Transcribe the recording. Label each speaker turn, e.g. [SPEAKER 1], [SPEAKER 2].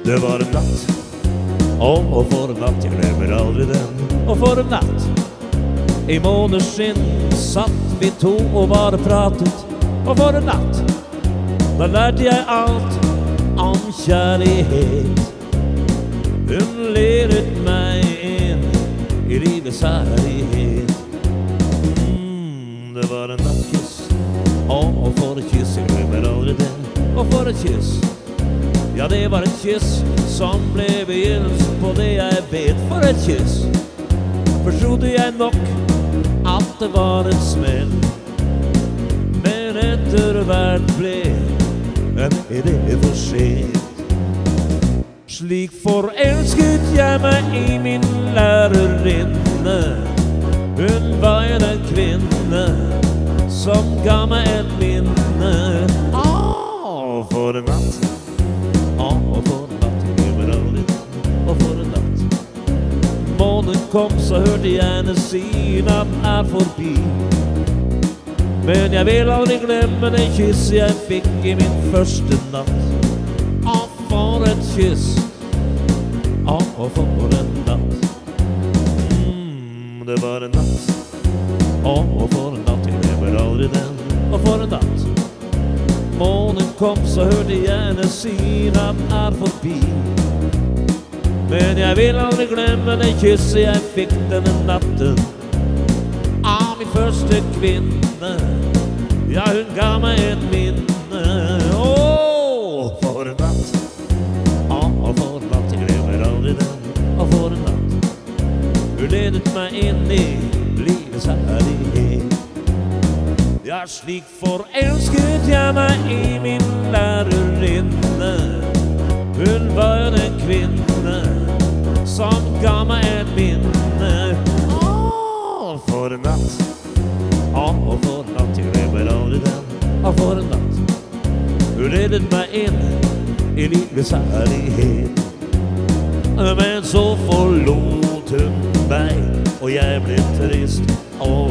[SPEAKER 1] Det var en natt, og for en natt, jeg glemmer aldri den. Og for en natt, i måneskinn satt vi to og bare pratet. Og for en natt, da lærte jeg alt om kjærlighet. Hun ledet meg inn i livets herlighet. Det var en nattkyss, og for et kyss, jeg glemmer aldri den. Og for et kyss, ja det var et kyss som ble begynnelsen på det jeg vet. For et kyss, forstod jeg nok at det var et smell. Men etter hvert ble det for sent. Slik forelsket jeg meg i min lærerinne. Hun var en kvinne som ga meg et minne. For en natt, for en natt, jeg glemmer aldri den. Og for en natt, månen kom, så hørte jeg henne si natten forbi. Men jeg vil aldri glemme det kyss jeg fikk i min første natt. For et kyss, for en natt. Det var en natt, for en natt, jeg glemmer aldri den. Og for en natt, månen kom, så hørte jeg henne si natten forbi. Men jeg vil aldri glemme det kysset jeg fikk denne natten av min første kvinne. Ja, hun ga meg et minne. For en natt, for en natt, jeg glemmer aldri den. Og for en natt, hun ledet meg inn i livets herlighet. Ja, slik forelsket jeg meg i min lærerinne. Hun var en kvinne som ga meg et minne. For en natt, for en natt, jeg glemmer aldri den. For en natt, hun ledet meg inn i livets herlighet. Men så forlot hun meg, og jeg ble trist og